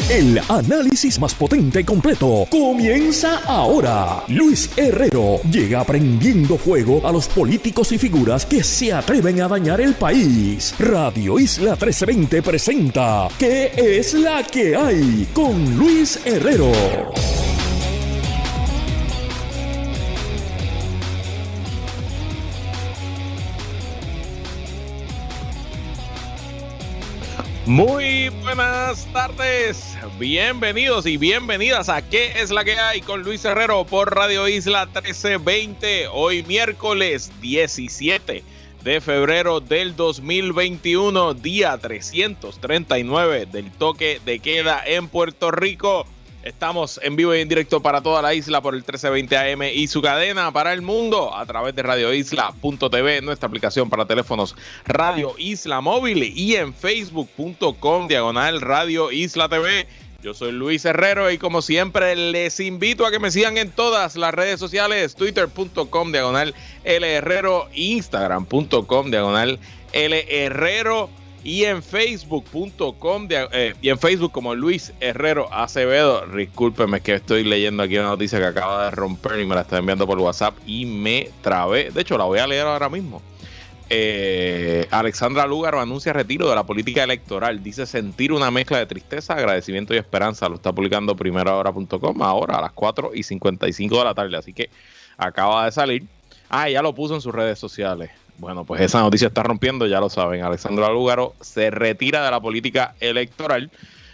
El análisis más potente y completo comienza ahora. Luis Herrero llega prendiendo fuego a los políticos y figuras que se atreven a dañar el país. Radio Isla 1320 presenta ¿Qué es la que hay? Con Luis Herrero. Muy buenas tardes, bienvenidos y bienvenidas a ¿Qué es la que hay? Con Luis Herrero por Radio Isla 1320, hoy miércoles 17 de febrero del 2021, día 339 del toque de queda en Puerto Rico. Estamos en vivo y en directo para toda la isla por el 1320 AM y su cadena para el mundo a través de radioisla.tv, nuestra aplicación para teléfonos Radio Isla Móvil y en facebook.com/Radio Isla TV. Yo soy Luis Herrero y como siempre les invito a que me sigan en todas las redes sociales, twitter.com/L Herrero, instagram.com/L Herrero. Y en facebook.com y en Facebook como Luis Herrero Acevedo. Discúlpenme que estoy leyendo aquí una noticia que acaba de romper y me la está enviando por WhatsApp y me trabé. De hecho, la voy a leer ahora mismo. Alexandra Lúgaro anuncia retiro de la política electoral. Dice sentir una mezcla de tristeza, agradecimiento y esperanza. Lo está publicando primerahora.com ahora a las 4:55 de la tarde. Así que acaba de salir. Ya lo puso en sus redes sociales. Bueno, pues esa noticia está rompiendo, ya lo saben. Alexandra Lúgaro se retira de la política electoral.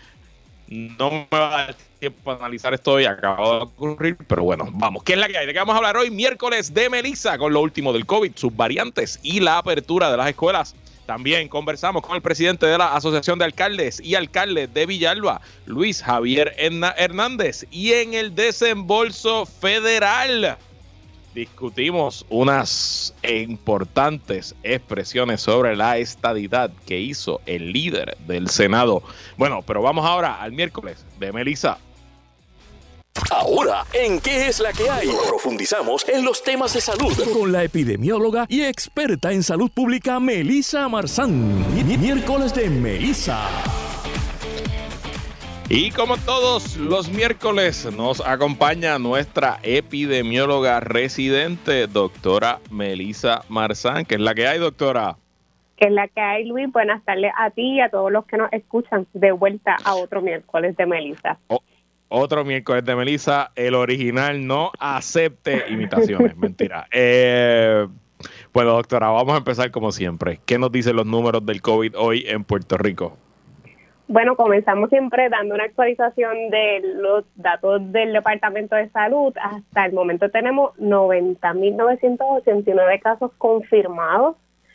No me va a dar tiempo a analizar esto hoy, acaba de ocurrir, pero bueno, vamos. ¿Qué es la que hay? ¿De qué vamos a hablar hoy? Miércoles de Melissa, con lo último del COVID, sus variantes y la apertura de las escuelas. También conversamos con el presidente de la Asociación de Alcaldes y Alcaldes de Villalba, Luis Javier Hernández. Y en el desembolso federal discutimos unas importantes expresiones sobre la estadidad que hizo el líder del Senado. Bueno, pero vamos ahora al miércoles de Melissa. Ahora, en ¿Qué es la que hay? Profundizamos en los temas de salud con la epidemióloga y experta en salud pública Melissa Marzán. Miércoles de Melissa. Y como todos los miércoles nos acompaña nuestra epidemióloga residente, doctora Melissa Marzán. ¿Qué es la que hay, doctora? ¿Qué es la que hay, Luis? Buenas tardes a ti y a todos los que nos escuchan. De vuelta a otro miércoles de Melissa. Otro miércoles de Melissa. El original no acepte imitaciones. Mentira. Bueno, doctora, vamos a empezar como siempre. ¿Qué nos dicen los números del COVID hoy en Puerto Rico? Bueno, comenzamos siempre dando una actualización de los datos del Departamento de Salud. Hasta el momento tenemos 90.989 casos confirmados,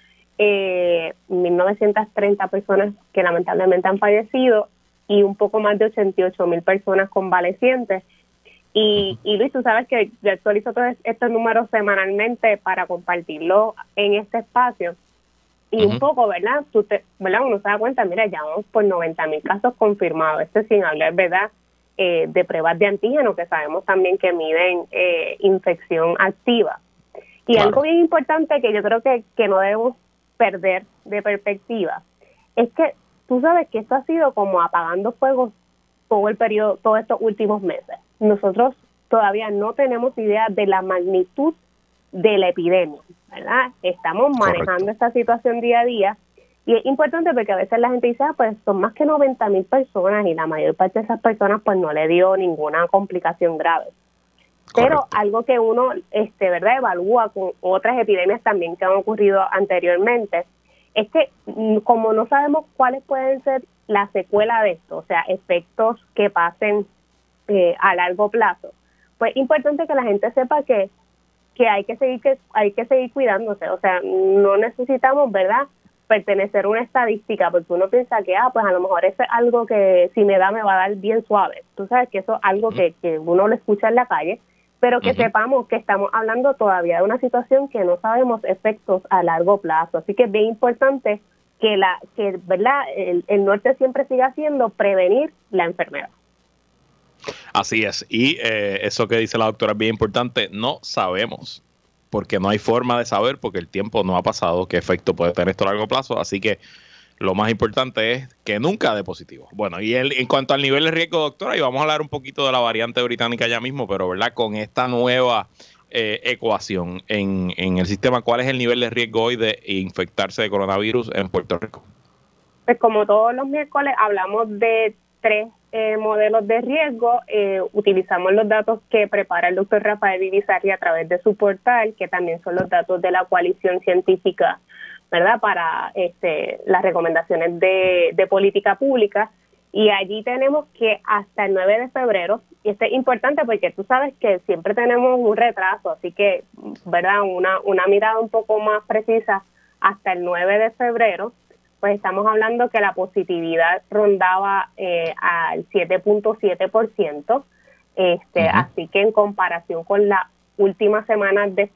1.930 personas que lamentablemente han fallecido y un poco más de 88.000 personas convalecientes. Y Luis, tú sabes que yo actualizo todos estos números semanalmente para compartirlo en este espacio. Y un poco, ¿verdad? Uno se da cuenta, mira, ya vamos por 90.000 casos confirmados. Esto sin hablar, ¿verdad? De pruebas de antígeno, que sabemos también que miden infección activa. Y algo bien importante que yo creo que no debemos perder de perspectiva es que tú sabes que esto ha sido como apagando fuegos todo el periodo, todos estos últimos meses. Nosotros todavía no tenemos idea de la magnitud de la epidemia, ¿verdad? Estamos manejando esta situación día a día y es importante porque a veces la gente dice, pues son más que 90.000 personas y la mayor parte de esas personas pues no le dio ninguna complicación grave. Pero algo que uno, ¿verdad? Evalúa con otras epidemias también que han ocurrido anteriormente es que como no sabemos cuáles pueden ser las secuelas de esto, o sea, efectos que pasen a largo plazo, pues es importante que la gente sepa que hay que seguir cuidándose. O sea, no necesitamos, ¿verdad?, pertenecer a una estadística, porque uno piensa que, pues a lo mejor eso es algo que si me da me va a dar bien suave. Tú sabes que eso es algo que uno lo escucha en la calle, pero que sepamos que estamos hablando todavía de una situación que no sabemos efectos a largo plazo. Así que es bien importante que ¿verdad?, el norte siempre siga siendo prevenir la enfermedad. Así es, y eso que dice la doctora es bien importante, no sabemos, porque no hay forma de saber, porque el tiempo no ha pasado qué efecto puede tener esto a largo plazo, así que lo más importante es que nunca dé positivo. Bueno, y en cuanto al nivel de riesgo, doctora, y vamos a hablar un poquito de la variante británica ya mismo, pero ¿verdad? Con esta nueva ecuación en el sistema, ¿cuál es el nivel de riesgo hoy de infectarse de coronavirus en Puerto Rico? Pues como todos los miércoles hablamos de 3 modelos de riesgo. Utilizamos los datos que prepara el doctor Rafael Irizarry a través de su portal, que también son los datos de la coalición científica, ¿verdad?, para las recomendaciones de política pública. Y allí tenemos que hasta el 9 de febrero, y esto es importante porque tú sabes que siempre tenemos un retraso, así que, ¿verdad?, una mirada un poco más precisa hasta el 9 de febrero, pues estamos hablando que la positividad rondaba al 7.7%, así que en comparación con la última semana de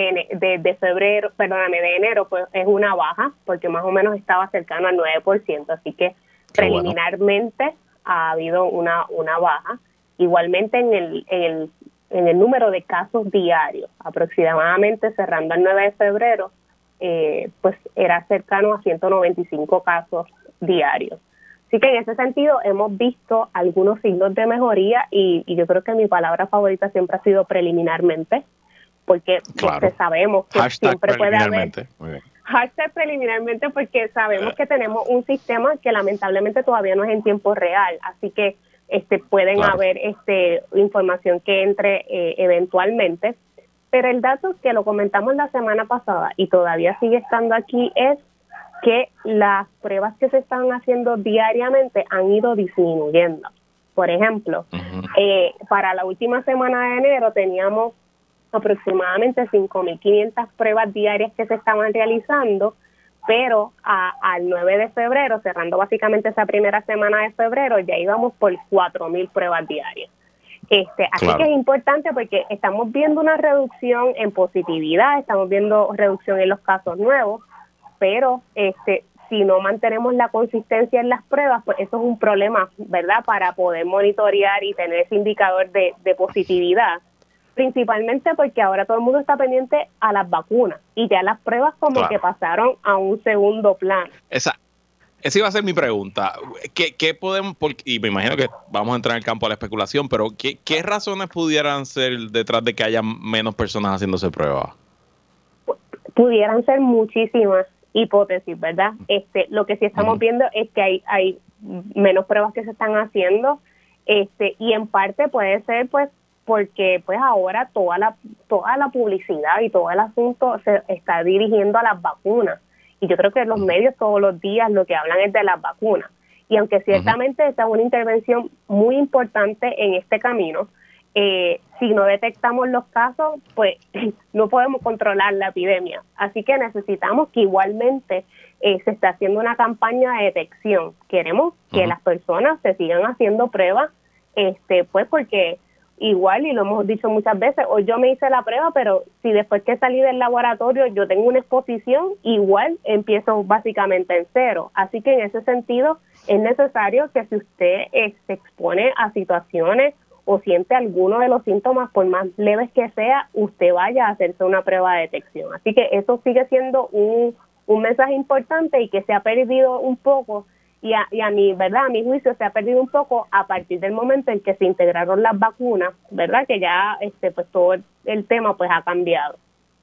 febrero, perdóname, de enero, pues es una baja, porque más o menos estaba cercano al 9%, así que preliminarmente ha habido una baja. Igualmente en el número de casos diarios, aproximadamente cerrando el 9 de febrero, pues era cercano a 195 casos diarios. Así que en ese sentido hemos visto algunos signos de mejoría y yo creo que mi palabra favorita siempre ha sido preliminarmente, porque sabemos que siempre puede haber hashtag preliminarmente, porque sabemos que tenemos un sistema que lamentablemente todavía no es en tiempo real, así que pueden haber información que entre eventualmente. Pero el dato que lo comentamos la semana pasada y todavía sigue estando aquí es que las pruebas que se están haciendo diariamente han ido disminuyendo. Por ejemplo, para la última semana de enero teníamos aproximadamente 5.500 pruebas diarias que se estaban realizando, pero al 9 de febrero, cerrando básicamente esa primera semana de febrero, ya íbamos por 4.000 pruebas diarias. Así que es importante porque estamos viendo una reducción en positividad, estamos viendo reducción en los casos nuevos, pero si no mantenemos la consistencia en las pruebas, pues eso es un problema, ¿verdad?, para poder monitorear y tener ese indicador de positividad, principalmente porque ahora todo el mundo está pendiente a las vacunas y ya las pruebas como que pasaron a un segundo plano. Esa iba a ser mi pregunta. ¿Qué podemos, y me imagino que vamos a entrar en el campo de la especulación, pero ¿qué razones pudieran ser detrás de que haya menos personas haciéndose pruebas? Pudieran ser muchísimas hipótesis, ¿verdad? Lo que sí estamos viendo es que hay menos pruebas que se están haciendo, y en parte puede ser pues porque pues ahora toda la publicidad y todo el asunto se está dirigiendo a las vacunas. Y yo creo que los medios todos los días lo que hablan es de las vacunas. Y aunque ciertamente esta es una intervención muy importante en este camino, si no detectamos los casos, pues no podemos controlar la epidemia. Así que necesitamos que igualmente se está haciendo una campaña de detección. Queremos que las personas se sigan haciendo pruebas, pues porque igual, y lo hemos dicho muchas veces, hoy yo me hice la prueba, pero si después que salí del laboratorio yo tengo una exposición, igual empiezo básicamente en cero. Así que en ese sentido es necesario que si usted se expone a situaciones o siente alguno de los síntomas, por más leves que sea, usted vaya a hacerse una prueba de detección. Así que eso sigue siendo un mensaje importante y que se ha perdido un poco. Y a mi, ¿verdad?, a mi juicio se ha perdido un poco a partir del momento en que se integraron las vacunas, ¿verdad?, que ya pues todo el tema pues ha cambiado.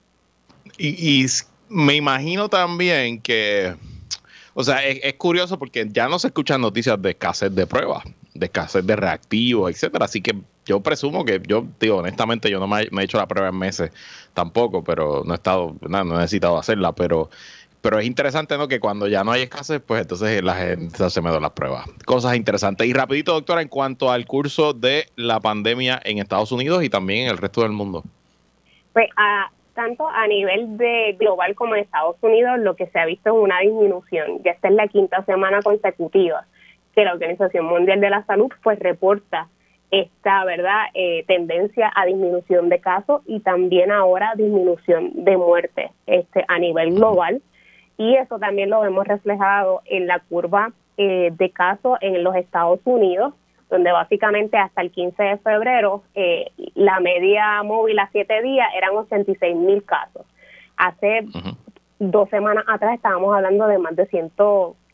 Y me imagino también que, o sea, es curioso porque ya no se escuchan noticias de escasez de pruebas, de escasez de reactivos, etcétera. Así que yo presumo que honestamente yo no me he hecho la prueba en meses tampoco, pero no he necesitado hacerla, pero es interesante, ¿no?, que cuando ya no hay escasez, pues entonces la gente se me da las pruebas. Cosas interesantes. Y rapidito, doctora, en cuanto al curso de la pandemia en Estados Unidos y también en el resto del mundo. Pues tanto a nivel de global como en Estados Unidos, lo que se ha visto es una disminución. Ya esta es la 5ª semana consecutiva que la Organización Mundial de la Salud pues reporta esta, ¿verdad?, tendencia a disminución de casos y también ahora disminución de muertes a nivel global. Y eso también lo vemos reflejado en la curva de casos en los Estados Unidos, donde básicamente hasta el 15 de febrero la media móvil a 7 días eran 86,000 casos. Hace 2 semanas atrás estábamos hablando de más de 130,000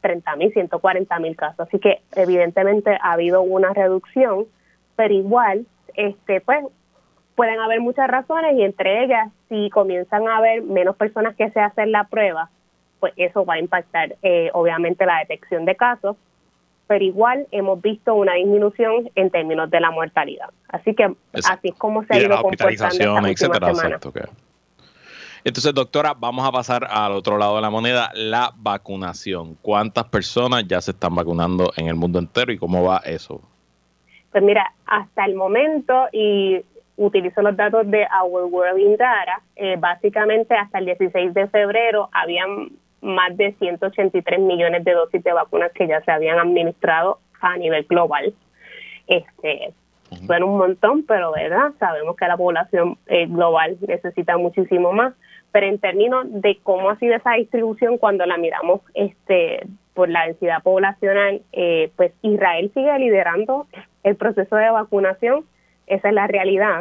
30,000, 140,000 casos. Así que evidentemente ha habido una reducción, pero igual, pues pueden haber muchas razones y entre ellas, si comienzan a haber menos personas que se hacen la prueba, pues eso va a impactar obviamente la detección de casos, pero igual hemos visto una disminución en términos de la mortalidad. Así que así es como se ha ido comportando estas últimas semanas. Entonces, doctora, vamos a pasar al otro lado de la moneda, la vacunación. ¿Cuántas personas ya se están vacunando en el mundo entero y cómo va eso? Pues mira, hasta el momento, y utilizo los datos de Our World in Data, básicamente hasta el 16 de febrero habían más de 183 millones de dosis de vacunas que ya se habían administrado a nivel global. Suena un montón, pero verdad, sabemos que la población global necesita muchísimo más, pero en términos de cómo ha sido esa distribución cuando la miramos por la densidad poblacional, pues Israel sigue liderando el proceso de vacunación, esa es la realidad.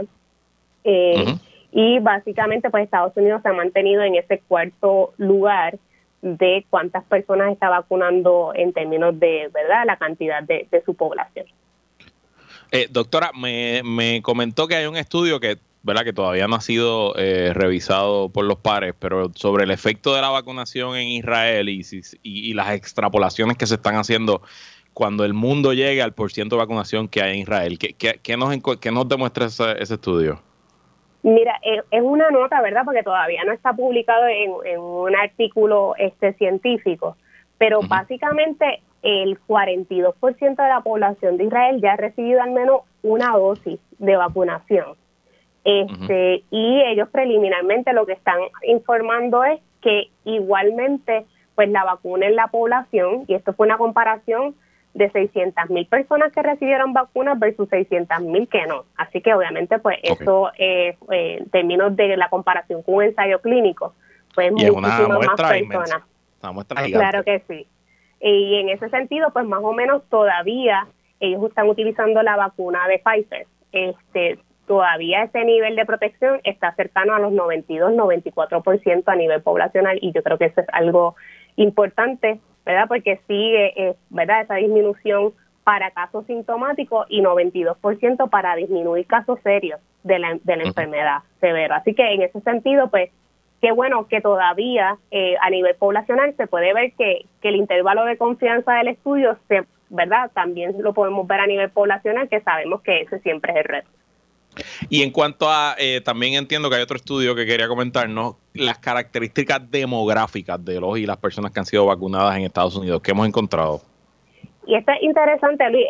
Y básicamente pues Estados Unidos se ha mantenido en ese cuarto lugar de cuántas personas está vacunando en términos de, ¿verdad?, la cantidad de su población. Doctora, me comentó que hay un estudio que, ¿verdad?, que todavía no ha sido revisado por los pares, pero sobre el efecto de la vacunación en Israel y las extrapolaciones que se están haciendo cuando el mundo llegue al % de vacunación que hay en Israel. ¿Qué nos demuestra ese estudio? Mira, es una nota, ¿verdad?, porque todavía no está publicado en un artículo científico, pero básicamente el 42% de la población de Israel ya ha recibido al menos una dosis de vacunación. Y ellos preliminarmente lo que están informando es que igualmente pues la vacuna en la población, y esto fue una comparación de 600,000 personas que recibieron vacunas versus 600,000 que no. Así que obviamente pues eso en términos de la comparación con un ensayo clínico, pues muchísimas más personas. Una muestra gigante. Claro que sí. Y en ese sentido pues más o menos todavía ellos están utilizando la vacuna de Pfizer. Todavía ese nivel de protección está cercano a los 92-94% a nivel poblacional, y yo creo que eso es algo importante, ¿verdad? Porque sigue, ¿verdad?, esa disminución para casos sintomáticos y 92% para disminuir casos serios de la enfermedad severa. Así que en ese sentido, pues, qué bueno que todavía a nivel poblacional se puede ver que el intervalo de confianza del estudio, ¿verdad?, también lo podemos ver a nivel poblacional, que sabemos que ese siempre es el reto. Y en cuanto a, también entiendo que hay otro estudio que quería comentarnos, las características demográficas de los y las personas que han sido vacunadas en Estados Unidos. ¿Qué hemos encontrado? Y esto es interesante, Luis.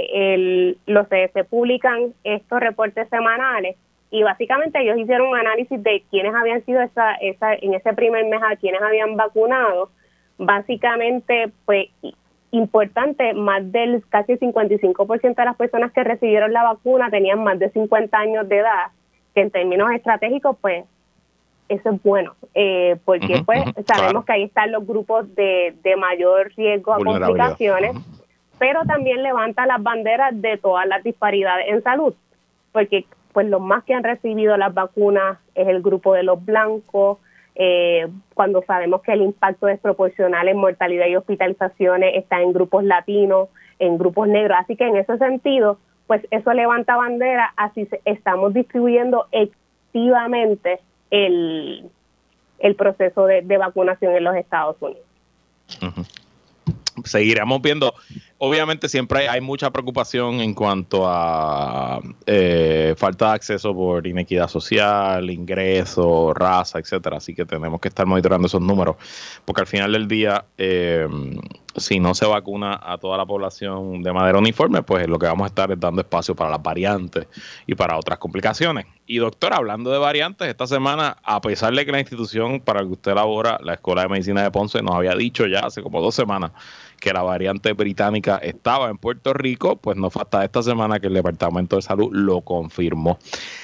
Los CDC publican estos reportes semanales y básicamente ellos hicieron un análisis de quiénes habían sido en ese primer mes, a quiénes habían vacunado. Básicamente, pues, importante, más del casi 55% de las personas que recibieron la vacuna tenían más de 50 años de edad, que en términos estratégicos, pues, eso es bueno, porque pues sabemos que ahí están los grupos de mayor riesgo a complicaciones, pero también levanta las banderas de todas las disparidades en salud, porque pues los más que han recibido las vacunas es el grupo de los blancos, cuando sabemos que el impacto desproporcional en mortalidad y hospitalizaciones está en grupos latinos, en grupos negros, así que en ese sentido, pues eso levanta bandera, así estamos distribuyendo activamente el proceso de vacunación en los Estados Unidos. Seguiremos viendo. Obviamente siempre hay mucha preocupación en cuanto a falta de acceso por inequidad social, ingreso, raza, etcétera. Así que tenemos que estar monitoreando esos números, porque al final del día, si no se vacuna a toda la población de manera uniforme, pues lo que vamos a estar es dando espacio para las variantes y para otras complicaciones. Y doctora, hablando de variantes, esta semana, a pesar de que la institución para la que usted labora, la Escuela de Medicina de Ponce, nos había dicho ya hace como 2 semanas que la variante británica estaba en Puerto Rico, pues no fue hasta esta semana que el Departamento de Salud lo confirmó.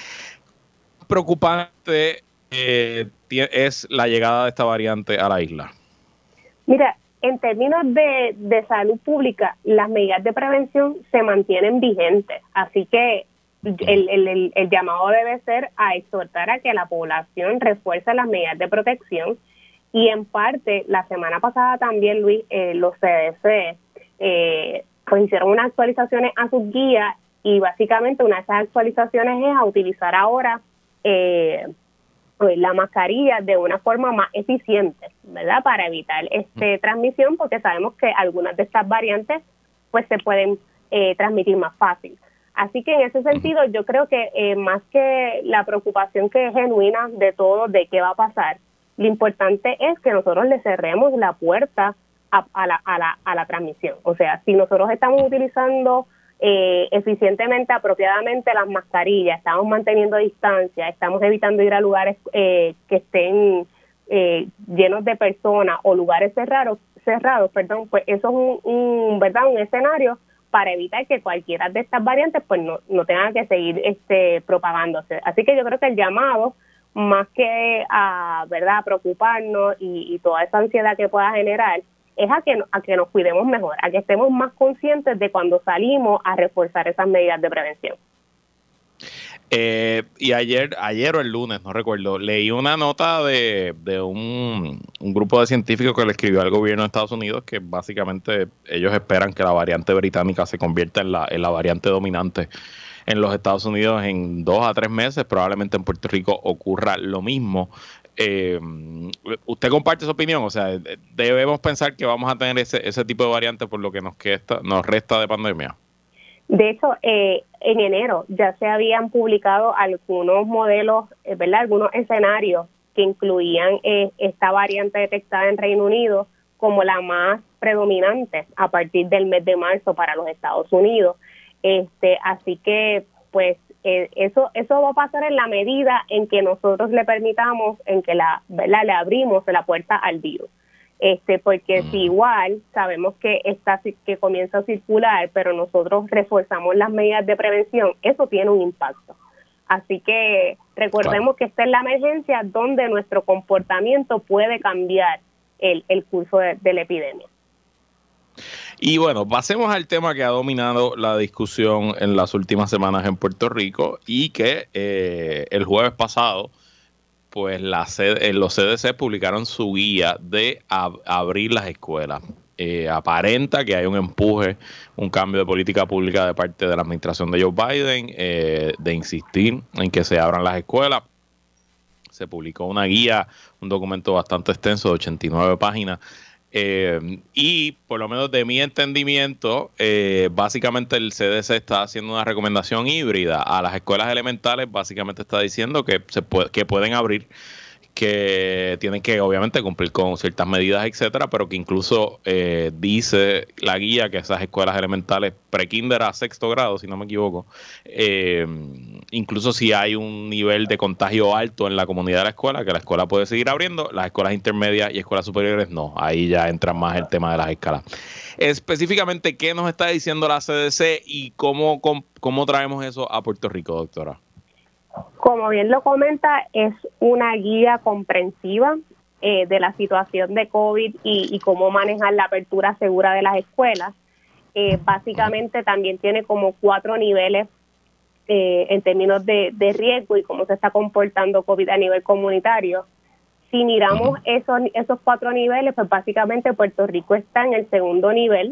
Preocupante es la llegada de esta variante a la isla. Mira, en términos de salud pública, las medidas de prevención se mantienen vigentes, así que el llamado debe ser a exhortar a que la población refuerce las medidas de protección Y en parte, la semana pasada también, Luis, los CDC pues hicieron unas actualizaciones a sus guías, y básicamente una de esas actualizaciones es a utilizar ahora la mascarilla de una forma más eficiente, ¿verdad? Para evitar transmisión, porque sabemos que algunas de estas variantes pues se pueden transmitir más fácil. Así que en ese sentido yo creo que más que la preocupación que es genuina de todos de qué va a pasar, lo importante es que nosotros le cerremos la puerta a la transmisión. O sea, si nosotros estamos utilizando eficientemente, apropiadamente las mascarillas, estamos manteniendo distancia, estamos evitando ir a lugares que estén llenos de personas o lugares cerrados, pues eso es un escenario para evitar que cualquiera de estas variantes pues no tenga que seguir propagándose. Así que yo creo que el llamado, más que a preocuparnos y toda esa ansiedad que pueda generar, es a que nos cuidemos mejor, a que estemos más conscientes de cuando salimos a reforzar esas medidas de prevención. Y ayer o el lunes, no recuerdo, leí una nota de un grupo de científicos que le escribió al gobierno de Estados Unidos que básicamente ellos esperan que la variante británica se convierta en la variante dominante en los Estados Unidos en 2 a 3 meses. Probablemente en Puerto Rico ocurra lo mismo. ¿Usted comparte su opinión? O sea, ¿debemos pensar que vamos a tener ese tipo de variantes por lo que nos resta de pandemia? De hecho, en enero ya se habían publicado algunos modelos, ¿verdad? Algunos escenarios que incluían esta variante detectada en Reino Unido como la más predominante a partir del mes de marzo para los Estados Unidos. Así que, pues, eso va a pasar en la medida en que nosotros le permitamos, en que le abrimos la puerta al virus. Porque si igual sabemos que comienza a circular, pero nosotros reforzamos las medidas de prevención, eso tiene un impacto. Así que recordemos que esta es la emergencia donde nuestro comportamiento puede cambiar el curso de la epidemia. Y bueno, pasemos al tema que ha dominado la discusión en las últimas semanas en Puerto Rico y que el jueves pasado, pues los CDC publicaron su guía de abrir las escuelas. Aparenta que hay un empuje, un cambio de política pública de parte de la administración de Joe Biden, de insistir en que se abran las escuelas. Se publicó una guía, un documento bastante extenso de 89 páginas. Y por lo menos de mi entendimiento, básicamente el CDC está haciendo una recomendación híbrida a las escuelas elementales. Básicamente está diciendo que que pueden abrir, que tienen que obviamente cumplir con ciertas medidas, etcétera, pero que incluso dice la guía que esas escuelas elementales pre-kinder a 6º grado, si no me equivoco, incluso si hay un nivel de contagio alto en la comunidad de la escuela, que la escuela puede seguir abriendo. Las escuelas intermedias y escuelas superiores no, ahí ya entra más el tema de las escalas. Específicamente, ¿qué nos está diciendo la CDC y cómo traemos eso a Puerto Rico, doctora? Como bien lo comenta, es una guía comprensiva de la situación de COVID y cómo manejar la apertura segura de las escuelas. Básicamente también tiene como 4 niveles en términos de riesgo y cómo se está comportando COVID a nivel comunitario. Si miramos esos 4 niveles, pues básicamente Puerto Rico está en el segundo nivel,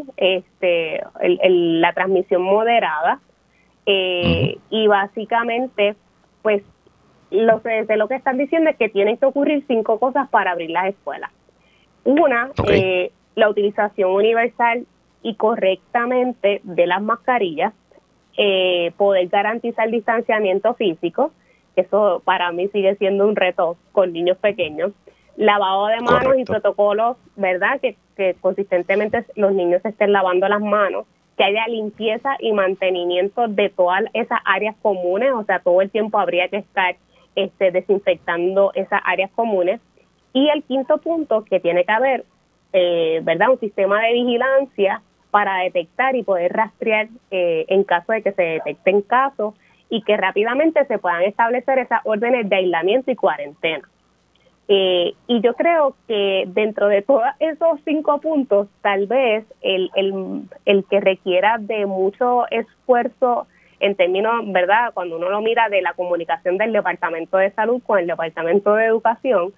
la transmisión moderada, y básicamente pues lo que están diciendo es que tienen que ocurrir 5 cosas para abrir las escuelas. Una, la utilización universal y correctamente de las mascarillas, poder garantizar distanciamiento físico, eso para mí sigue siendo un reto con niños pequeños, lavado de manos y protocolos, ¿verdad? Que consistentemente los niños se estén lavando las manos, que haya limpieza y mantenimiento de todas esas áreas comunes, o sea, todo el tiempo habría que estar desinfectando esas áreas comunes. Y el 5º punto, que tiene que haber, ¿verdad?, un sistema de vigilancia para detectar y poder rastrear en caso de que se detecten casos y que rápidamente se puedan establecer esas órdenes de aislamiento y cuarentena. Y yo creo que dentro de todos esos 5 puntos, tal vez el que requiera de mucho esfuerzo en términos, ¿verdad?, cuando uno lo mira de la comunicación del Departamento de Salud con el Departamento de Educación,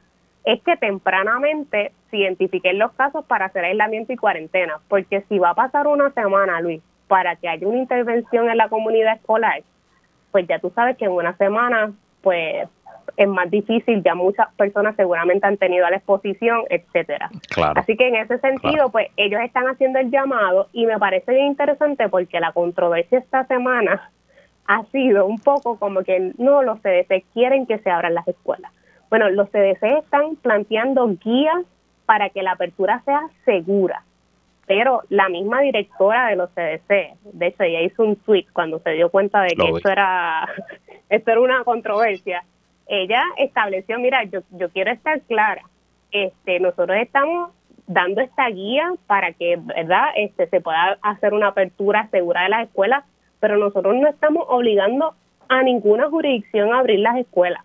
es que tempranamente se identifiquen los casos para hacer aislamiento y cuarentena, porque si va a pasar una semana, Luis, para que haya una intervención en la comunidad escolar, pues ya tú sabes que en una semana, pues es más difícil, ya muchas personas seguramente han tenido la exposición, etcétera. Claro. Así que en ese sentido, pues ellos están haciendo el llamado y me parece bien interesante porque la controversia esta semana ha sido un poco como que no, los CDC quieren que se abran las escuelas. Bueno, los CDC están planteando guías para que la apertura sea segura, pero la misma directora de los CDC, de hecho ella hizo un tweet cuando se dio cuenta de que esto era una controversia. Ella estableció, mira, yo quiero estar clara, nosotros estamos dando esta guía para que, ¿verdad?, se pueda hacer una apertura segura de las escuelas, pero nosotros no estamos obligando a ninguna jurisdicción a abrir las escuelas.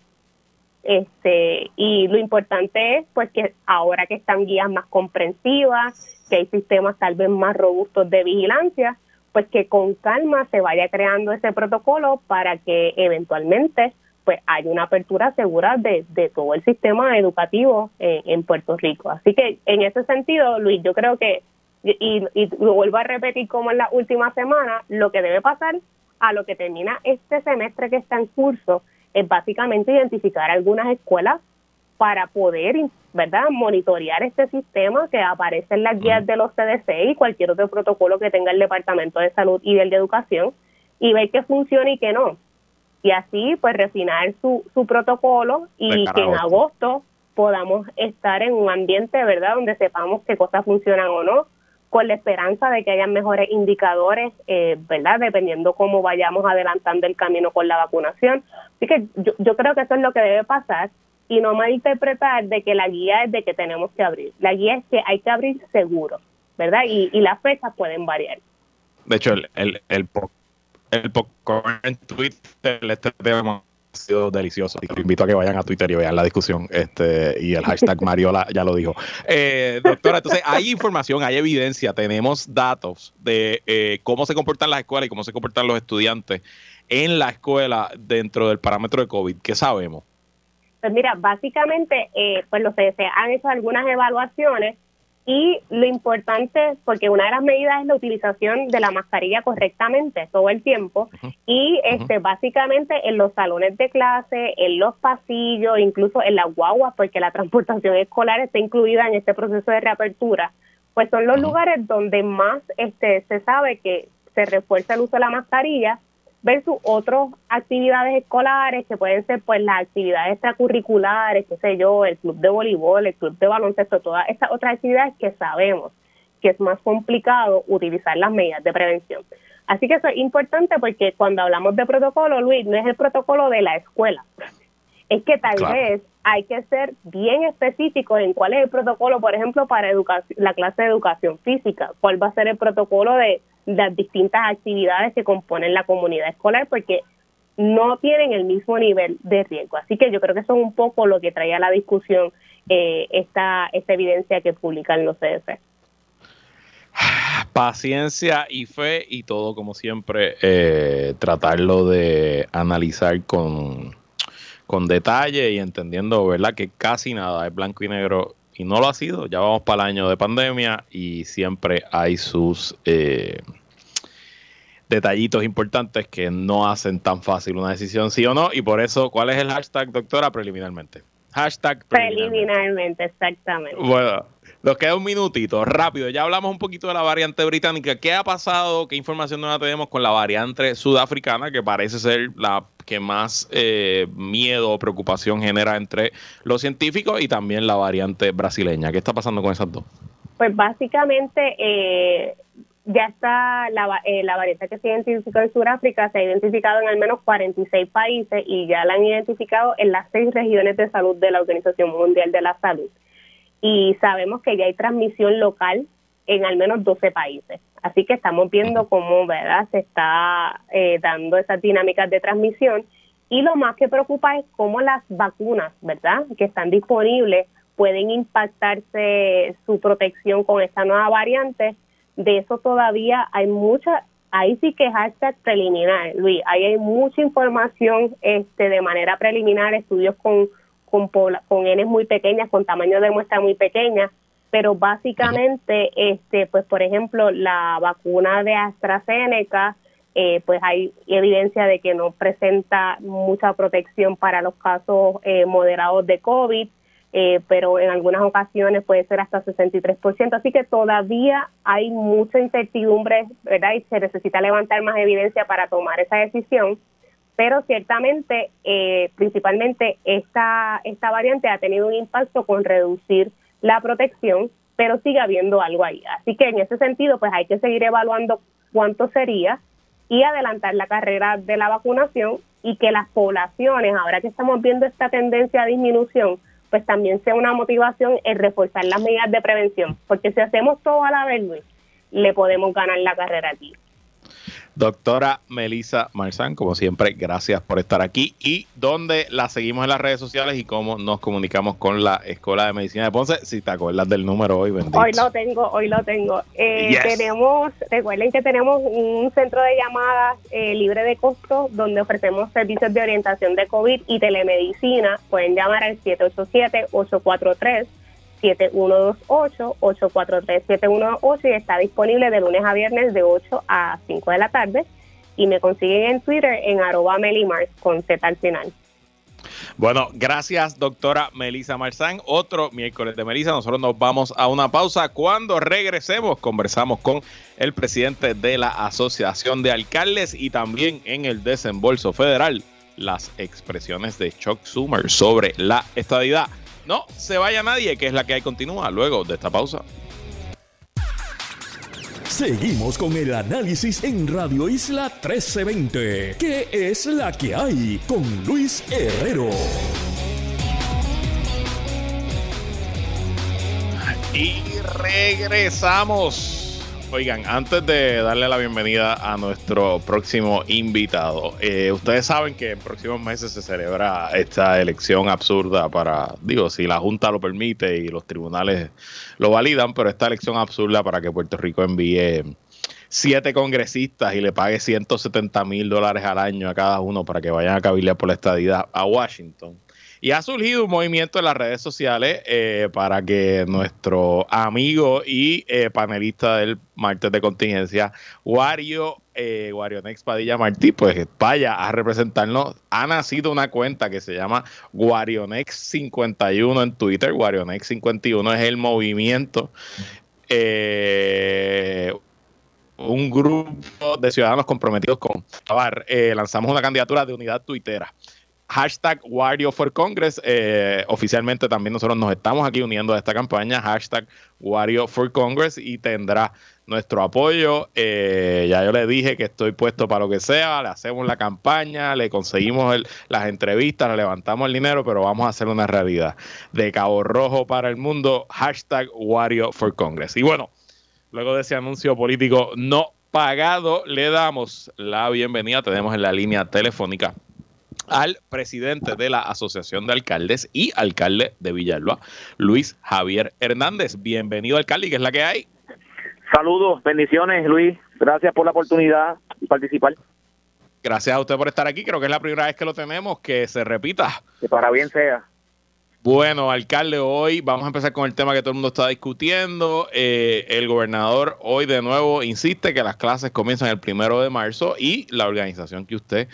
Y lo importante es pues que ahora que están guías más comprensivas, que hay sistemas tal vez más robustos de vigilancia, pues que con calma se vaya creando ese protocolo para que eventualmente pues haya una apertura segura de todo el sistema educativo en Puerto Rico. Así que en ese sentido, Luis, yo creo que, y lo vuelvo a repetir como en la última semana, lo que debe pasar a lo que termina este semestre que está en curso es básicamente identificar algunas escuelas para poder, ¿verdad?, monitorear este sistema que aparece en las guías de los CDC y cualquier otro protocolo que tenga el Departamento de Salud y del de Educación y ver qué funciona y qué no. Y así, pues, refinar su protocolo y que en agosto podamos estar en un ambiente, ¿verdad?, donde sepamos qué cosas funcionan o no, con la esperanza de que hayan mejores indicadores, ¿verdad?, dependiendo cómo vayamos adelantando el camino con la vacunación. Así que yo creo que eso es lo que debe pasar y no malinterpretar de que la guía es de que tenemos que abrir. La guía es que hay que abrir seguro, ¿verdad? Y las fechas pueden variar. De hecho, el popcorn en Twitter, este tema ha sido delicioso. Te invito a que vayan a Twitter y vean la discusión. Y el hashtag Mariola ya lo dijo. Doctora, entonces hay información, hay evidencia, tenemos datos de cómo se comportan las escuelas y cómo se comportan los estudiantes en la escuela dentro del parámetro de COVID. ¿Qué sabemos? Pues mira, básicamente, pues los CDC han hecho algunas evaluaciones y lo importante, porque una de las medidas es la utilización de la mascarilla correctamente todo el tiempo y básicamente en los salones de clase, en los pasillos, incluso en las guaguas, porque la transportación escolar está incluida en este proceso de reapertura, pues son los lugares donde más se sabe que se refuerza el uso de la mascarilla versus otras actividades escolares que pueden ser pues las actividades extracurriculares, qué sé yo, el club de voleibol, el club de baloncesto, todas estas otras actividades que sabemos que es más complicado utilizar las medidas de prevención. Así que eso es importante porque cuando hablamos de protocolo, Luis, no es el protocolo de la escuela. Es que tal vez hay que ser bien específico en cuál es el protocolo, por ejemplo, para la clase de educación física, cuál va a ser el protocolo de las distintas actividades que componen la comunidad escolar, porque no tienen el mismo nivel de riesgo. Así que yo creo que eso es un poco lo que trae a la discusión esta evidencia que publican los CDC. Paciencia y fe y todo, como siempre, tratarlo de analizar con detalle y entendiendo, ¿verdad?, que casi nada es blanco y negro. Y no lo ha sido, ya vamos para el año de pandemia y siempre hay sus detallitos importantes que no hacen tan fácil una decisión sí o no. Y por eso, ¿cuál es el hashtag, doctora? Preliminarmente. Hashtag preliminarmente, exactamente. Bueno, nos queda un minutito, rápido. Ya hablamos un poquito de la variante británica. ¿Qué ha pasado? ¿Qué información nueva tenemos con la variante sudafricana, que parece ser la que más miedo o preocupación genera entre los científicos, y también la variante brasileña? ¿Qué está pasando con esas dos? Pues básicamente ya está la variante que se identificó en Sudáfrica, se ha identificado en al menos 46 países y ya la han identificado en las 6 regiones de salud de la Organización Mundial de la Salud. Y sabemos que ya hay transmisión local en al menos 12 países. Así que estamos viendo cómo, ¿verdad?, se está dando esas dinámicas de transmisión. Y lo más que preocupa es cómo las vacunas, ¿verdad?, que están disponibles pueden impactarse su protección con esta nueva variante. De eso todavía hay mucha, ahí sí que hashtag preliminar, Luis, ahí hay mucha información de manera preliminar, estudios con con N's muy pequeñas, con tamaño de muestra muy pequeña, pero básicamente, pues por ejemplo, la vacuna de AstraZeneca, pues hay evidencia de que no presenta mucha protección para los casos moderados de COVID, pero en algunas ocasiones puede ser hasta 63%, así que todavía hay mucha incertidumbre, ¿verdad? Y se necesita levantar más evidencia para tomar esa decisión, pero ciertamente, principalmente esta variante ha tenido un impacto con reducir la protección, pero sigue habiendo algo ahí. Así que en ese sentido, pues hay que seguir evaluando cuánto sería y adelantar la carrera de la vacunación y que las poblaciones, ahora que estamos viendo esta tendencia a disminución, pues también sea una motivación en reforzar las medidas de prevención, porque si hacemos todo a la vez, Luis, le podemos ganar la carrera aquí. Doctora Melissa Marzán, como siempre, gracias por estar aquí. ¿Y dónde la seguimos en las redes sociales y cómo nos comunicamos con la Escuela de Medicina de Ponce? Si te acuerdas del número hoy, bendito. Hoy lo tengo. Recuerden que tenemos un centro de llamadas libre de costo donde ofrecemos servicios de orientación de COVID y telemedicina. Pueden llamar al 787-843-7128, 843-7128, y está disponible de lunes a viernes de 8 a 5 de la tarde, y me consiguen en Twitter en @melimars con Z al final. Bueno, gracias, doctora Melissa Marzán. Otro miércoles de Melissa. Nosotros nos vamos a una pausa. Cuando regresemos, conversamos con el presidente de la Asociación de Alcaldes y también en el desembolso federal, las expresiones de Chuck Schumer sobre la estadidad. No se vaya nadie, que es la que hay, continúa luego de esta pausa. Seguimos con el análisis en Radio Isla 1320. ¿Qué es la que hay? Con Luis Herrero. Y regresamos. Oigan, antes de darle la bienvenida a nuestro próximo invitado, ustedes saben que en próximos meses se celebra esta elección absurda si la Junta lo permite y los tribunales lo validan, pero esta elección absurda para que Puerto Rico envíe 7 congresistas y le pague $170,000 al año a cada uno para que vayan a cabildear por la estadidad a Washington. Y ha surgido un movimiento en las redes sociales para que nuestro amigo y panelista del martes de contingencia, Guarionex Padilla Martí, pues vaya a representarnos. Ha nacido una cuenta que se llama Guarionex51 en Twitter. Guarionex51 es el movimiento, un grupo de ciudadanos comprometidos con lanzamos una candidatura de unidad tuitera. Hashtag Wario for Congress. Oficialmente también nosotros nos estamos aquí uniendo a esta campaña. Hashtag Wario for Congress, y tendrá nuestro apoyo. Ya yo le dije que estoy puesto para lo que sea. Le hacemos la campaña, le conseguimos las entrevistas, le levantamos el dinero, pero vamos a hacer una realidad. De Cabo Rojo para el mundo. Hashtag Wario for Congress. Y bueno, luego de ese anuncio político no pagado, le damos la bienvenida. Tenemos en la línea telefónica al presidente de la Asociación de Alcaldes y alcalde de Villalba, Luis Javier Hernández. Bienvenido, alcalde, ¿qué es la que hay? Saludos, bendiciones, Luis. Gracias por la oportunidad de participar. Gracias a usted por estar aquí. Creo que es la primera vez que lo tenemos, que se repita. Que para bien sea. Bueno, alcalde, hoy vamos a empezar con el tema que todo el mundo está discutiendo. El gobernador hoy de nuevo insiste que las clases comienzan el 1 de marzo, y la organización que usted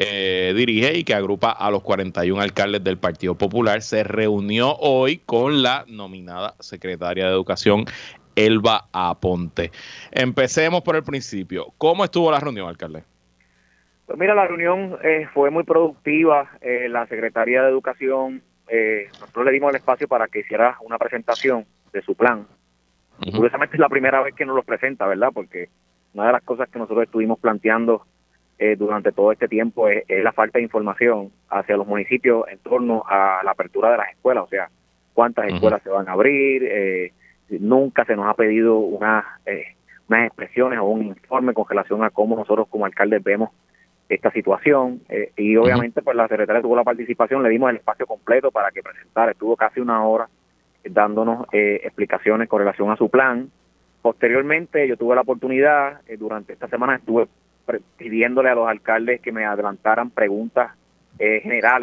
dirige y que agrupa a los 41 alcaldes del Partido Popular se reunió hoy con la nominada secretaria de Educación, Elba Aponte. Empecemos por el principio. ¿Cómo estuvo la reunión, alcalde? Pues mira, la reunión fue muy productiva. La secretaria de Educación, nosotros le dimos el espacio para que hiciera una presentación de su plan. Curiosamente es la primera vez que nos lo presenta, ¿verdad? Porque una de las cosas que nosotros estuvimos planteando durante todo este tiempo es la falta de información hacia los municipios en torno a la apertura de las escuelas, o sea, cuántas escuelas se van a abrir. Nunca se nos ha pedido unas expresiones o un informe con relación a cómo nosotros como alcaldes vemos esta situación, y obviamente pues la secretaria tuvo la participación, le dimos el espacio completo para que presentara. Estuvo casi una hora dándonos explicaciones con relación a su plan. Posteriormente yo tuve la oportunidad, durante esta semana estuve pidiéndole a los alcaldes que me adelantaran preguntas generales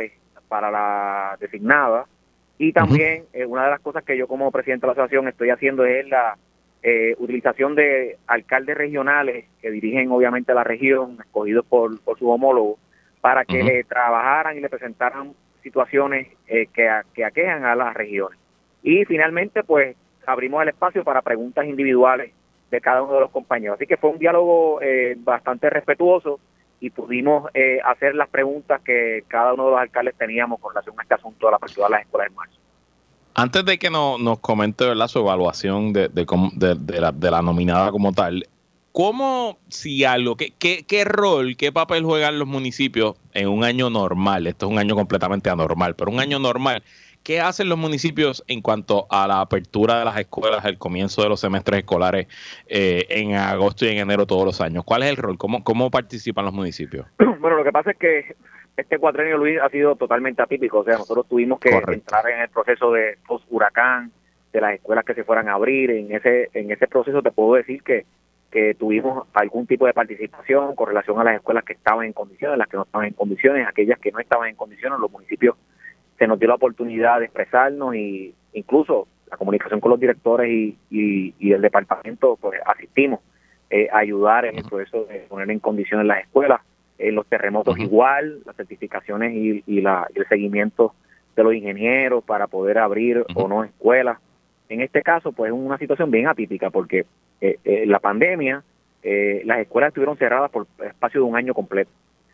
para la designada, y también una de las cosas que yo como presidente de la asociación estoy haciendo es la utilización de alcaldes regionales que dirigen obviamente la región, escogidos por sus homólogos, para que le trabajaran y le presentaran situaciones que aquejan a las regiones. Y finalmente, pues, abrimos el espacio para preguntas individuales de cada uno de los compañeros. Así que fue un diálogo bastante respetuoso y pudimos hacer las preguntas que cada uno de los alcaldes teníamos con relación a este asunto de la apertura de las escuelas en marzo. Antes de que nos comente, ¿verdad?, su evaluación de la nominada como tal, ¿cómo, si algo, qué rol, qué papel juegan los municipios en un año normal? Esto es un año completamente anormal, pero un año normal, ¿qué hacen los municipios en cuanto a la apertura de las escuelas, el comienzo de los semestres escolares en agosto y en enero todos los años? ¿Cuál es el rol? ¿Cómo participan los municipios? Bueno, lo que pasa es que este cuatrenio, Luis, ha sido totalmente atípico. O sea, nosotros tuvimos que entrar en el proceso de post-huracán, de las escuelas que se fueran a abrir. En ese proceso te puedo decir que tuvimos algún tipo de participación con relación a las escuelas que estaban en condiciones, las que no estaban en condiciones, aquellas que no estaban en condiciones. Los municipios se nos dio la oportunidad de expresarnos, y incluso la comunicación con los directores y el departamento, pues asistimos a ayudar en el proceso de poner en condiciones las escuelas. Los terremotos igual, las certificaciones y el seguimiento de los ingenieros para poder abrir o no escuelas. En este caso, pues es una situación bien atípica porque la pandemia, las escuelas estuvieron cerradas por espacio de un año completo.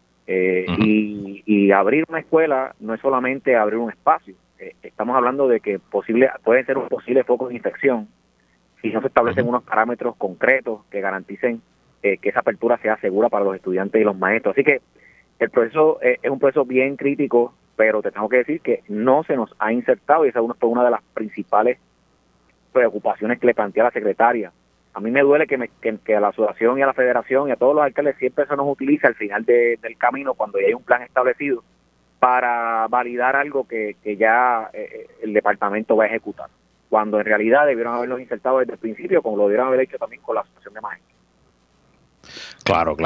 Y abrir una escuela no es solamente abrir un espacio. Estamos hablando de que puede ser un posible foco de infección si no se establecen unos parámetros concretos que garanticen que esa apertura sea segura para los estudiantes y los maestros. Así que el proceso es un proceso bien crítico, pero te tengo que decir que no se nos ha insertado, y esa fue una de las principales preocupaciones que le plantea la secretaria. A mí me duele que a la asociación y a la federación y a todos los alcaldes siempre se nos utiliza al final del camino, cuando ya hay un plan establecido, para validar algo que ya el departamento va a ejecutar, cuando en realidad debieron haberlos insertado desde el principio, como lo debieron haber hecho también con la asociación de maestros. Claro.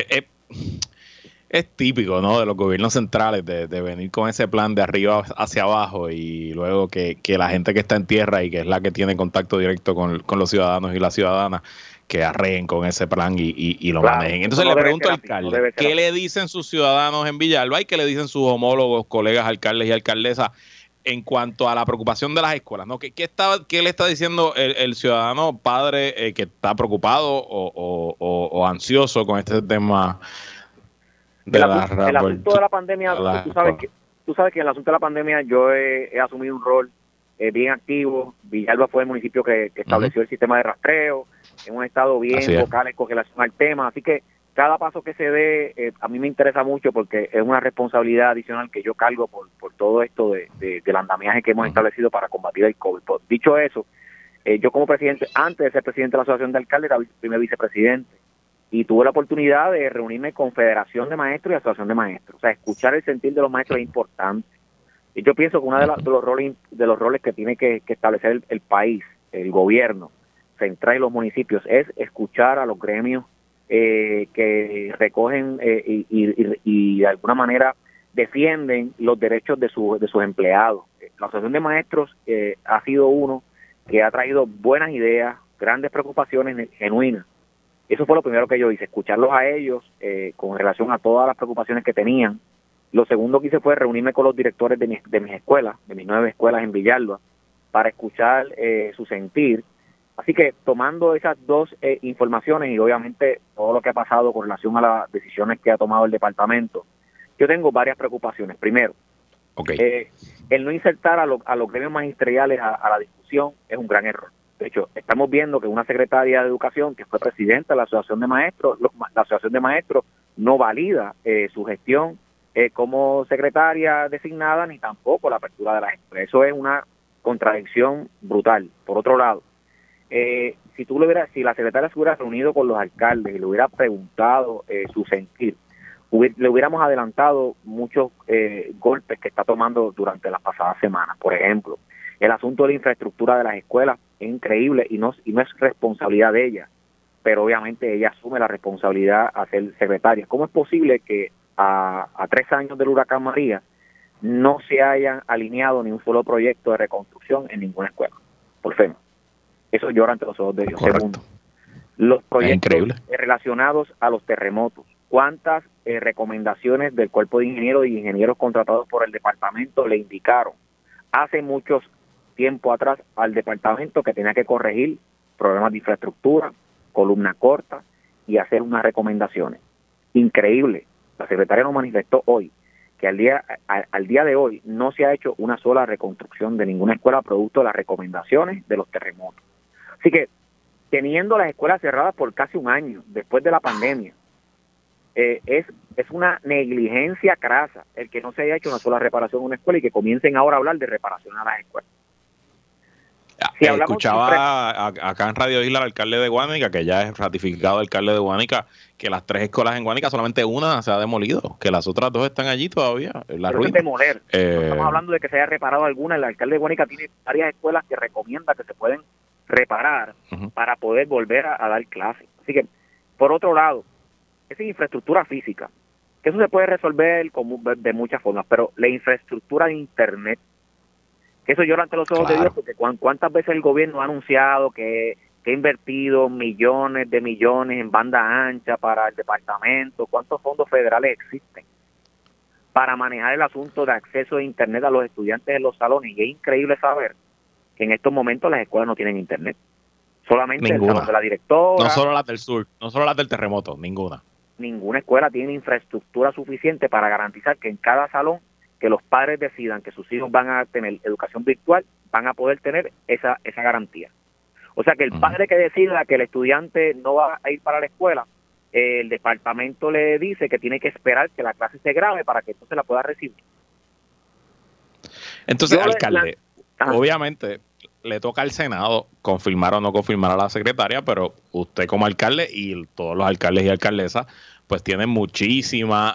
Es típico, ¿no?, de los gobiernos centrales de venir con ese plan de arriba hacia abajo, y luego que la gente que está en tierra y que es la que tiene contacto directo con los ciudadanos y las ciudadanas, que arreen con ese plan y lo manejen. Entonces le pregunto al alcalde, ¿qué le dicen sus ciudadanos en Villalba y qué le dicen sus homólogos, colegas alcaldes y alcaldesas en cuanto a la preocupación de las escuelas, ¿no? ¿Qué le está diciendo el ciudadano padre que está preocupado o ansioso con este tema de el asunto de la pandemia? Tú sabes que en el asunto de la pandemia yo he asumido un rol bien activo. Villalba fue el municipio que estableció el sistema de rastreo. Hemos estado bien vocales con relación al tema, así que cada paso que se dé a mí me interesa mucho, porque es una responsabilidad adicional que yo cargo por todo esto del andamiaje que hemos establecido para combatir el COVID. Dicho eso, yo como presidente, antes de ser presidente de la Asociación de Alcaldes, era primer vicepresidente, y tuve la oportunidad de reunirme con Federación de Maestros y Asociación de Maestros. O sea, escuchar el sentir de los maestros es importante. Y yo pienso que uno de los roles que tiene que establecer el país, el gobierno central y los municipios, es escuchar a los gremios que recogen y de alguna manera defienden los derechos de sus empleados. La Asociación de Maestros ha sido uno que ha traído buenas ideas, grandes preocupaciones genuinas. Eso fue lo primero que yo hice, escucharlos a ellos con relación a todas las preocupaciones que tenían. Lo segundo que hice fue reunirme con los directores de mis escuelas, de mis 9 escuelas en Villalba, para escuchar su sentir. Así que tomando esas dos informaciones y obviamente todo lo que ha pasado con relación a las decisiones que ha tomado el departamento, yo tengo varias preocupaciones. Primero, el no insertar a los gremios magisteriales a la discusión es un gran error. De hecho, estamos viendo que una secretaria de Educación que fue presidenta de la Asociación de Maestros, la Asociación de Maestros no valida su gestión como secretaria designada, ni tampoco la apertura de las escuelas. Eso es una contradicción brutal. Por otro lado, si la secretaria se hubiera reunido con los alcaldes y le hubiera preguntado su sentir, le hubiéramos adelantado muchos golpes que está tomando durante las pasadas semanas. Por ejemplo, el asunto de la infraestructura de las escuelas es increíble y no es responsabilidad de ella, pero obviamente ella asume la responsabilidad a ser secretaria. ¿Cómo es posible que a 3 años del huracán María no se haya alineado ni un solo proyecto de reconstrucción en ninguna escuela, por FEMA. Eso llora ante los ojos de Dios. Correcto. Segundo, los proyectos increíble. relacionados a los terremotos. ¿Cuántas recomendaciones del cuerpo de ingenieros y ingenieros contratados por el departamento le indicaron hace mucho tiempo atrás al departamento que tenía que corregir problemas de infraestructura, columna corta y hacer unas recomendaciones? Increíble. La secretaria nos manifestó hoy que al día de hoy no se ha hecho una sola reconstrucción de ninguna escuela producto de las recomendaciones de los terremotos. Así que, teniendo las escuelas cerradas por casi un año después de la pandemia, es una negligencia crasa el que no se haya hecho una sola reparación en una escuela y que comiencen ahora a hablar de reparación a las escuelas. Si escuchaba acá en Radio Isla al alcalde de Guánica, que ya es ratificado alcalde de Guánica, que las 3 escuelas en Guánica solamente una se ha demolido, que las otras 2 están allí todavía en la ruina. Demoler. No estamos hablando de que se haya reparado alguna. El alcalde de Guánica tiene varias escuelas que recomienda que se pueden reparar para poder volver a dar clases. Así que, por otro lado, esa infraestructura física, que eso se puede resolver de muchas formas, pero la infraestructura de Internet, que eso llora ante los ojos de Dios, porque cuántas veces el gobierno ha anunciado que ha invertido millones de millones en banda ancha para el departamento, cuántos fondos federales existen para manejar el asunto de acceso a Internet a los estudiantes en los salones. Y es increíble saber que en estos momentos las escuelas no tienen Internet. Solamente el salón de la directora. No solo las del sur, no solo las del terremoto, ninguna. Ninguna escuela tiene infraestructura suficiente para garantizar que en cada salón que los padres decidan que sus hijos van a tener educación virtual, van a poder tener esa garantía. O sea que el padre que decida que el estudiante no va a ir para la escuela, el departamento le dice que tiene que esperar que la clase se grabe para que entonces la pueda recibir. Entonces, alcalde, obviamente le toca al Senado confirmar o no confirmar a la secretaria, pero usted como alcalde y todos los alcaldes y alcaldesas pues tienen muchísima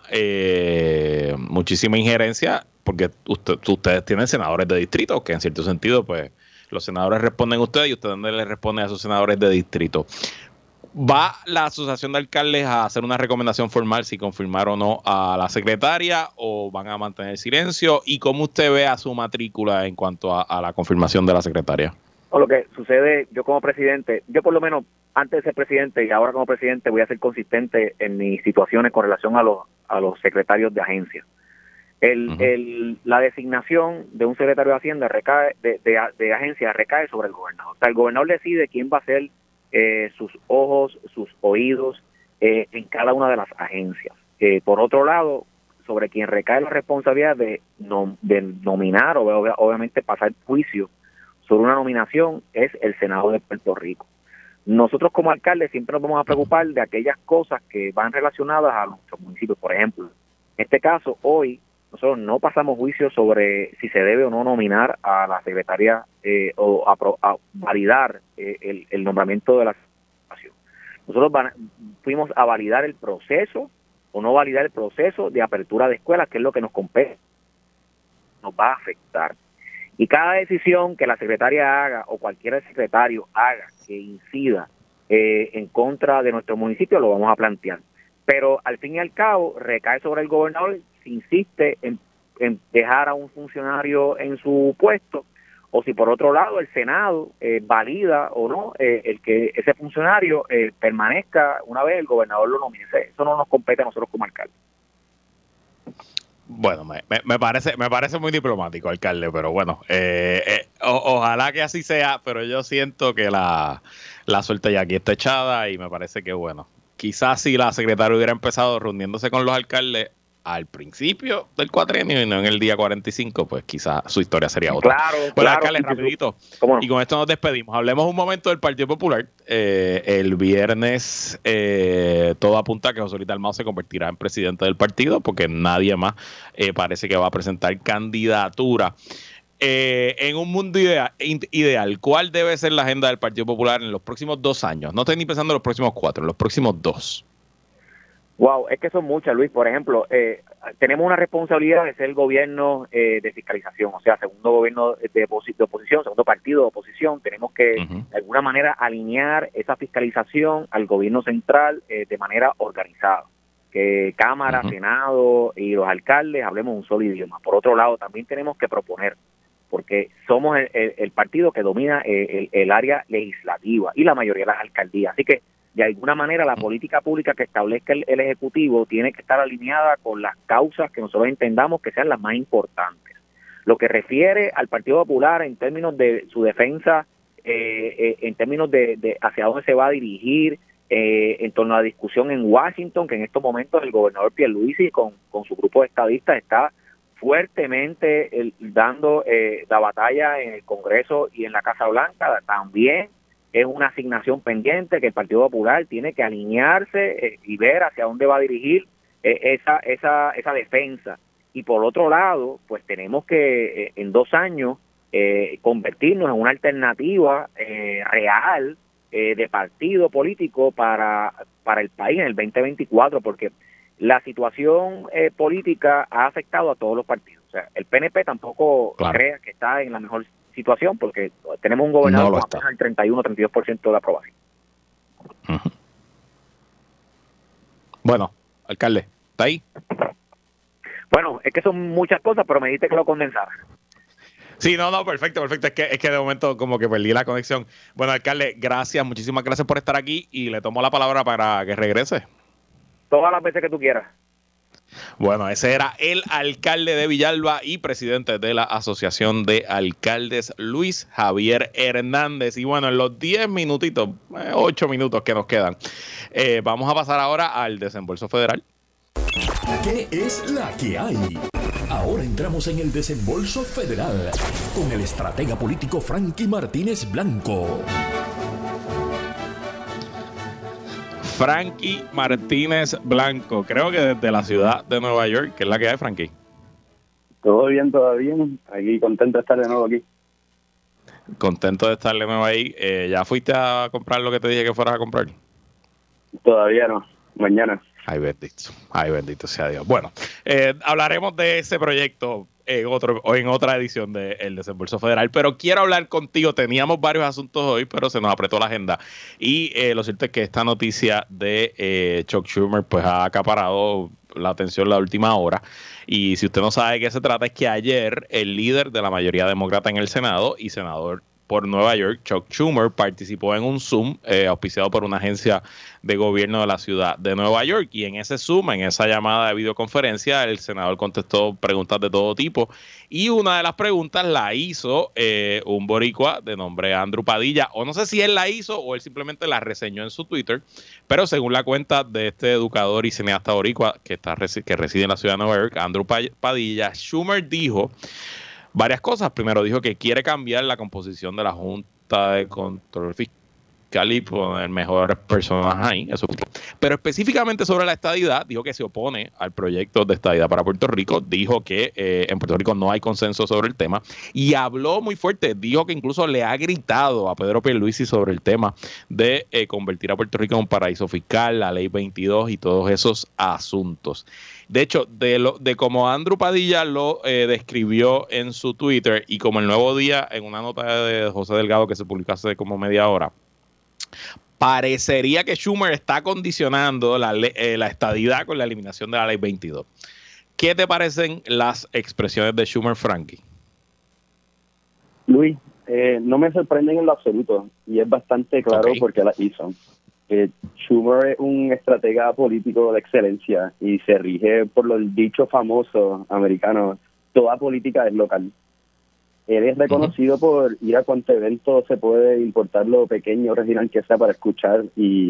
injerencia, porque ustedes tienen senadores de distrito, que en cierto sentido pues los senadores responden a ustedes y ustedes le responden a sus senadores de distrito. ¿Va la asociación de alcaldes a hacer una recomendación formal si confirmar o no a la secretaria, o van a mantener silencio? ¿Y cómo usted ve a su matrícula en cuanto a la confirmación de la secretaria? O lo que sucede, yo como presidente, yo por lo menos antes de ser presidente y ahora como presidente voy a ser consistente en mis situaciones con relación a los secretarios de agencia. La designación de un secretario de Hacienda de agencia recae sobre el gobernador. O sea, el gobernador decide quién va a ser sus ojos, sus oídos en cada una de las agencias. Por otro lado, sobre quien recae la responsabilidad de nominar o obviamente pasar juicio sobre una nominación es el Senado de Puerto Rico. Nosotros como alcaldes siempre nos vamos a preocupar de aquellas cosas que van relacionadas a nuestros municipios. Por ejemplo, en este caso, hoy nosotros no pasamos juicio sobre si se debe o no nominar a la secretaria o a validar el nombramiento de la secretaria. Nosotros fuimos a validar el proceso o no validar el proceso de apertura de escuelas, que es lo que nos compete, nos va a afectar. Y cada decisión que la secretaria haga o cualquier secretario haga que incida en contra de nuestro municipio, lo vamos a plantear. Pero al fin y al cabo recae sobre el gobernador si insiste en dejar a un funcionario en su puesto, o si por otro lado el Senado valida o no el que ese funcionario permanezca una vez el gobernador lo nomine. Eso no nos compete a nosotros como alcalde. Bueno, me parece muy diplomático, alcalde, pero bueno, ojalá que así sea, pero yo siento que la suerte ya aquí está echada y me parece que, bueno, quizás si la secretaria hubiera empezado reuniéndose con los alcaldes al principio del cuatrienio y no en el día 45, pues quizás su historia sería otra. Claro, alcalde, rapidito. No? Y con esto nos despedimos. Hablemos un momento del Partido Popular. El viernes todo apunta a que José Luis Dalmau se convertirá en presidente del partido, porque nadie más parece que va a presentar candidatura. En un mundo ideal, ¿cuál debe ser la agenda del Partido Popular en los próximos 2 años? No estoy ni pensando en los próximos 4, en los próximos 2. Wow, es que son muchas, Luis. Por ejemplo, tenemos una responsabilidad de ser el gobierno de fiscalización, o sea, segundo gobierno de oposición, segundo partido de oposición. Tenemos que, de alguna manera, alinear esa fiscalización al gobierno central de manera organizada. que Cámara, Ujú. Senado y los alcaldes hablemos un solo idioma. Por otro lado, también tenemos que proponer, porque somos el partido que domina el área legislativa y la mayoría de las alcaldías. Así que, de alguna manera, la política pública que establezca el Ejecutivo tiene que estar alineada con las causas que nosotros entendamos que sean las más importantes. Lo que refiere al Partido Popular en términos de su defensa, en términos de hacia dónde se va a dirigir, en torno a la discusión en Washington, que en estos momentos el gobernador Pierluisi con su grupo de estadistas está fuertemente dando la batalla en el Congreso y en la Casa Blanca. También es una asignación pendiente que el Partido Popular tiene que alinearse y ver hacia dónde va a dirigir esa defensa. Y por otro lado, pues tenemos que en 2 años convertirnos en una alternativa real de partido político para el país en el 2024, porque la situación política ha afectado a todos los partidos. O sea, el PNP tampoco crea que está en la mejor situación, porque tenemos un gobernador con apenas el 31-32% de la aprobación. Uh-huh. Bueno, alcalde, ¿está ahí? Bueno, es que son muchas cosas, pero me dijiste que lo condensara. Sí, no, perfecto. Es que de momento como que perdí la conexión. Bueno, alcalde, gracias, muchísimas gracias por estar aquí y le tomo la palabra para que regrese. Todas las veces que tú quieras. Bueno, ese era el alcalde de Villalba y presidente de la Asociación de Alcaldes, Luis Javier Hernández. Y bueno, en los 10 minutitos, 8 minutos que nos quedan, vamos a pasar ahora al desembolso federal. ¿Qué es la que hay? Ahora entramos en el desembolso federal con el estratega político Frankie Martínez Blanco. Frankie Martínez Blanco, creo que desde la ciudad de Nueva York, que es la que hay, Frankie. Todo bien. Aquí contento de estar de nuevo aquí. Contento de estar de nuevo ahí. ¿Ya fuiste a comprar lo que te dije que fueras a comprar? Todavía no, mañana. Ay, bendito sea Dios. Bueno, hablaremos de ese proyecto en otra edición del Desembolso Federal, pero quiero hablar contigo. Teníamos varios asuntos hoy, pero se nos apretó la agenda. Y lo cierto es que esta noticia de Chuck Schumer pues ha acaparado la atención la última hora. Y si usted no sabe de qué se trata, es que ayer el líder de la mayoría demócrata en el Senado y senador por Nueva York, Chuck Schumer, participó en un Zoom auspiciado por una agencia de gobierno de la ciudad de Nueva York, y en ese Zoom, en esa llamada de videoconferencia, el senador contestó preguntas de todo tipo, y una de las preguntas la hizo un boricua de nombre Andrew Padilla, o no sé si él la hizo o él simplemente la reseñó en su Twitter, pero según la cuenta de este educador y cineasta boricua que reside en la ciudad de Nueva York, Andrew Padilla, Schumer dijo varias cosas. Primero dijo que quiere cambiar la composición de la Junta de Control Fiscal y poner mejores personas ahí. Eso. Pero específicamente sobre la estadidad, dijo que se opone al proyecto de estadidad para Puerto Rico. Dijo que en Puerto Rico no hay consenso sobre el tema. Y habló muy fuerte. Dijo que incluso le ha gritado a Pedro Pierluisi sobre el tema de convertir a Puerto Rico en un paraíso fiscal, la Ley 22 y todos esos asuntos. De hecho, de como Andrew Padilla lo describió en su Twitter y como el Nuevo Día, en una nota de José Delgado que se publicó hace como media hora, parecería que Schumer está condicionando la estadidad con la eliminación de la Ley 22. ¿Qué te parecen las expresiones de Schumer, Frankie? Luis, no me sorprenden en lo absoluto y es bastante claro por qué las hizo. Schumer es un estratega político de excelencia y se rige por los dichos famosos americanos: toda política es local. Él es reconocido por ir a cuanto evento se puede importar lo pequeño o regional que sea para escuchar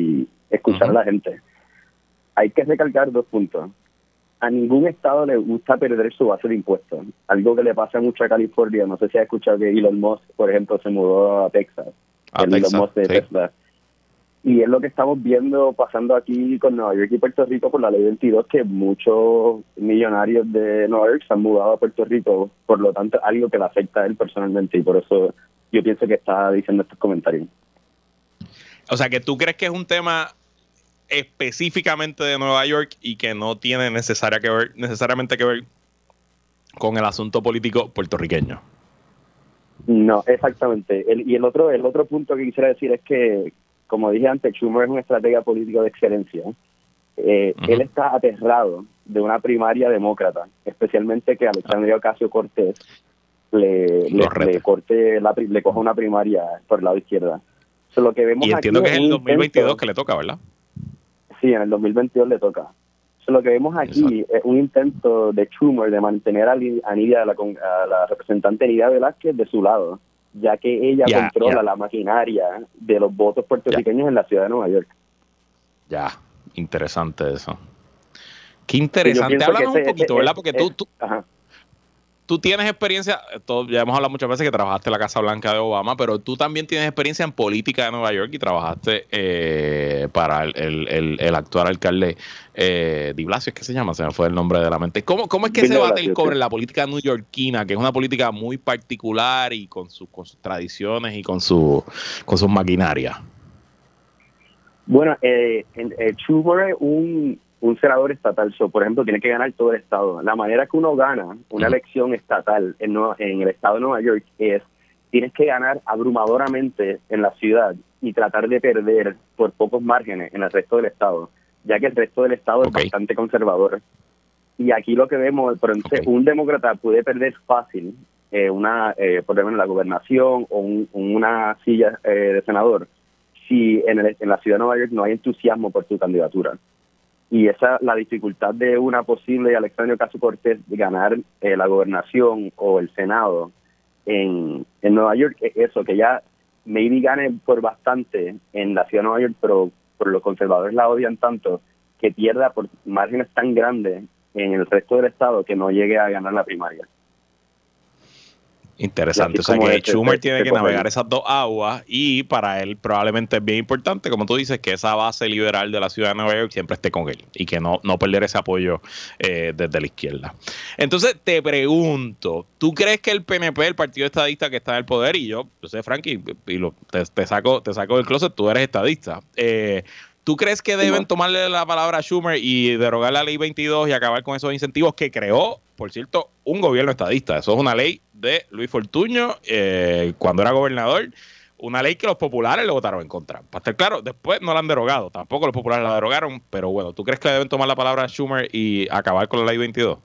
a la gente. Hay que recalcar 2 puntos. A ningún estado le gusta perder su base de impuestos, algo que le pasa mucho a California. No sé si has escuchado que Elon Musk, por ejemplo, se mudó a Texas. Elon Musk de Tesla. Y es lo que estamos viendo pasando aquí con Nueva York y Puerto Rico por la Ley 22, que muchos millonarios de Nueva York se han mudado a Puerto Rico, por lo tanto algo que le afecta a él personalmente, y por eso yo pienso que está diciendo estos comentarios. O sea, que tú crees que es un tema específicamente de Nueva York y que no tiene necesariamente que ver con el asunto político puertorriqueño. No, exactamente. El otro punto que quisiera decir es que, como dije antes, Schumer es un estratega político de excelencia Él está aterrado de una primaria demócrata, especialmente que Alexandria Ocasio-Cortez le coja una primaria por el lado izquierda. Lo que vemos y entiendo aquí que es el 2022 que le toca, ¿verdad? Sí, en el 2022 le toca. Lo que vemos aquí es un intento de Schumer de mantener a Nidia, a la representante Nidia Velázquez de su lado, ya que ella controla la maquinaria de los votos puertorriqueños en la ciudad de Nueva York. Ya, interesante eso. Qué interesante. Háblanos un poquito, ¿verdad? Porque tú tienes experiencia, ya hemos hablado muchas veces que trabajaste en la Casa Blanca de Obama, pero tú también tienes experiencia en política de Nueva York y trabajaste para el actual alcalde de Blasio, ¿es que se llama? Se me fue el nombre de la mente. ¿Cómo es que se bate el cobre en la política neoyorquina, que es una política muy particular y con sus tradiciones y con sus maquinarias? Bueno, Schumer es un senador estatal, por ejemplo, tiene que ganar todo el estado. La manera que uno gana una elección estatal en el estado de Nueva York es, tienes que ganar abrumadoramente en la ciudad y tratar de perder por pocos márgenes en el resto del estado, ya que el resto del estado es bastante conservador. Y aquí lo que vemos, por ejemplo, un demócrata puede perder fácil por ejemplo, la gobernación o una silla de senador si en la ciudad de Nueva York no hay entusiasmo por su candidatura. Y esa la dificultad de una posible Alexandria Ocasio-Cortez de ganar la gobernación o el Senado en Nueva York, es eso, que ya maybe gane por bastante en la ciudad de Nueva York, pero por los conservadores la odian tanto que pierda por márgenes tan grandes en el resto del estado que no llegue a ganar la primaria. Interesante, o sea que Schumer tiene que navegar esas dos aguas y para él probablemente es bien importante, como tú dices, que esa base liberal de la ciudad de Nueva York siempre esté con él y que no perder ese apoyo desde la izquierda. Entonces te pregunto, ¿tú crees que el PNP, el partido estadista que está en el poder, y yo sé, Frankie, te saco del closet, tú eres estadista, ¿tú crees que deben tomarle la palabra a Schumer y derogar la ley 22 y acabar con esos incentivos que creó, por cierto, un gobierno estadista? Eso es una ley de Luis Fortuño cuando era gobernador, una ley que los populares le votaron en contra. Para estar claro, después no la han derogado, tampoco los populares la derogaron, pero bueno, ¿tú crees que deben tomar la palabra a Schumer y acabar con la ley 22?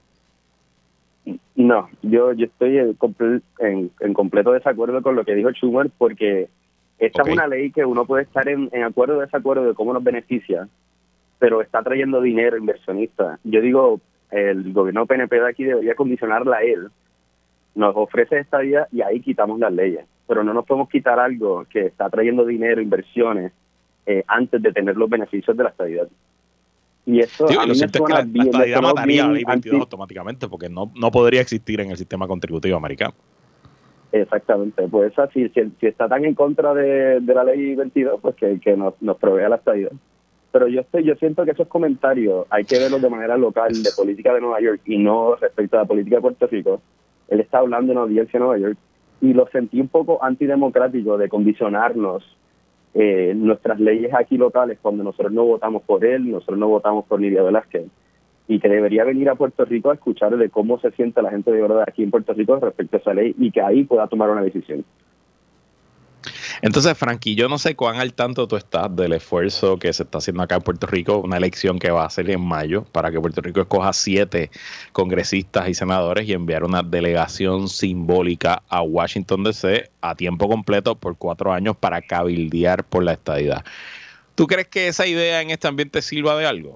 No, yo estoy en completo desacuerdo con lo que dijo Schumer, porque esta es una ley que uno puede estar en acuerdo o desacuerdo de cómo nos beneficia, pero está trayendo dinero inversionista. Yo digo, el gobierno PNP de aquí debería condicionarla a él. Nos ofrece esta vía y ahí quitamos las leyes, pero no nos podemos quitar algo que está trayendo dinero, inversiones, antes de tener los beneficios de la estadidad. Y eso a mí me suena bien. La estadidad mataría la ley 22 automáticamente porque no podría existir en el sistema contributivo americano. Exactamente, pues si está tan en contra de la ley 22, pues que nos provea la estadidad. Pero yo siento que esos comentarios hay que verlos de manera local, de política de Nueva York, y no respecto a la política de Puerto Rico. Él está hablando en audiencia en Nueva York, y lo sentí un poco antidemocrático de condicionarnos nuestras leyes aquí locales cuando nosotros no votamos por él, nosotros no votamos por Nidia Velázquez, y que debería venir a Puerto Rico a escuchar de cómo se siente la gente de verdad aquí en Puerto Rico respecto a esa ley, y que ahí pueda tomar una decisión. Entonces, Frankie, yo no sé cuán al tanto tú estás del esfuerzo que se está haciendo acá en Puerto Rico, una elección que va a ser en mayo, para que Puerto Rico escoja 7 congresistas y senadores y enviar una delegación simbólica a Washington D.C. a tiempo completo por 4 años para cabildear por la estadidad. ¿Tú crees que esa idea en este ambiente sirva de algo?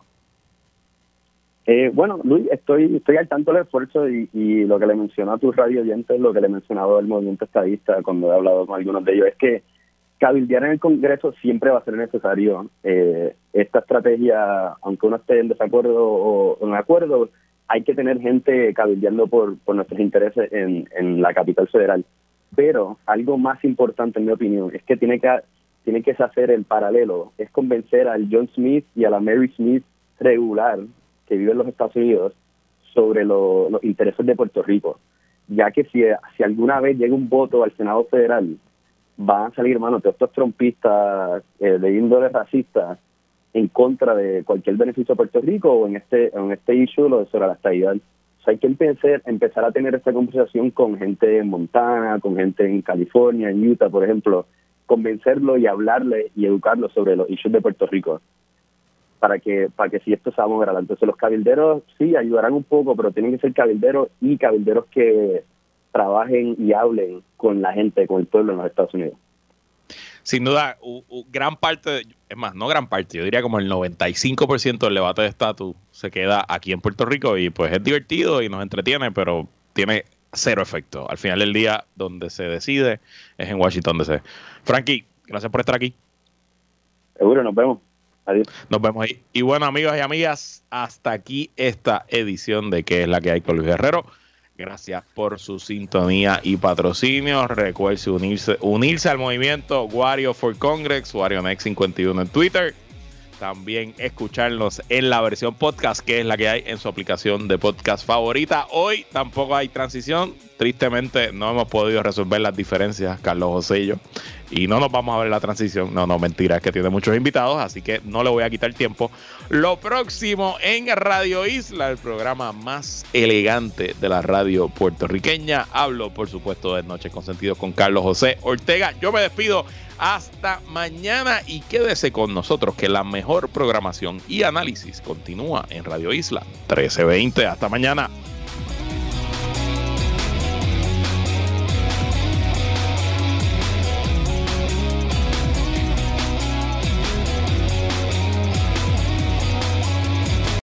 Bueno, Luis, estoy al tanto del esfuerzo y lo que le mencionó a tus radio oyentes, lo que le he mencionado al movimiento estadista cuando he hablado con algunos de ellos, es que cabildear en el Congreso siempre va a ser necesario. Esta estrategia, aunque uno esté en desacuerdo o en acuerdo, hay que tener gente cabildeando por nuestros intereses en la capital federal. Pero algo más importante, en mi opinión, es que tiene que hacer el paralelo, es convencer al John Smith y a la Mary Smith regular que vive en los Estados Unidos sobre los intereses de Puerto Rico, ya que si alguna vez llega un voto al Senado Federal, van a salir, hermano, todos estos trompistas de índole racista en contra de cualquier beneficio a Puerto Rico o en este issue sobre la estadidad. O sea, hay que empezar a tener esta conversación con gente en Montana, con gente en California, en Utah, por ejemplo, convencerlo y hablarle y educarlo sobre los issues de Puerto Rico. para que si esto se va a mover adelante. Entonces los cabilderos sí ayudarán un poco, pero tienen que ser cabilderos que trabajen y hablen con la gente, con el pueblo en los Estados Unidos. Sin duda, gran parte, es más, no gran parte, yo diría como el 95% del debate de estatus se queda aquí en Puerto Rico y pues es divertido y nos entretiene, pero tiene cero efecto. Al final del día, donde se decide es en Washington DC. Frankie, gracias por estar aquí. Seguro, nos vemos. Adiós. Nos vemos ahí. Y bueno, amigos y amigas, hasta aquí esta edición de ¿Qué es la que hay con Luis Herrero? Gracias por su sintonía y patrocinio. Recuerde unirse al movimiento Wario for Congress, WarioNext51 en Twitter. También escucharnos en la versión podcast, que es la que hay en su aplicación de podcast favorita. Hoy tampoco hay transición. Tristemente no hemos podido resolver las diferencias, Carlos José y yo. Y no nos vamos a ver la transición. No, mentira, es que tiene muchos invitados, así que no le voy a quitar tiempo. Lo próximo en Radio Isla, el programa más elegante de la radio puertorriqueña. Hablo, por supuesto, de Noches con Sentido con Carlos José Ortega. Yo me despido hasta mañana y quédese con nosotros, que la mejor programación y análisis continúa en Radio Isla 1320. Hasta mañana.